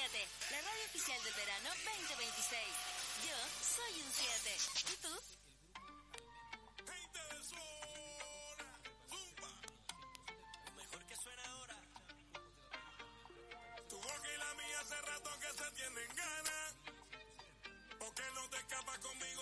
7, la radio oficial del verano 2026. Yo soy un 7. ¿Y tú? Gente de zona, zumba. Lo mejor que suena ahora. Tu boca y la mía hace rato que se tienen ganas. ¿Por qué no te escapas conmigo?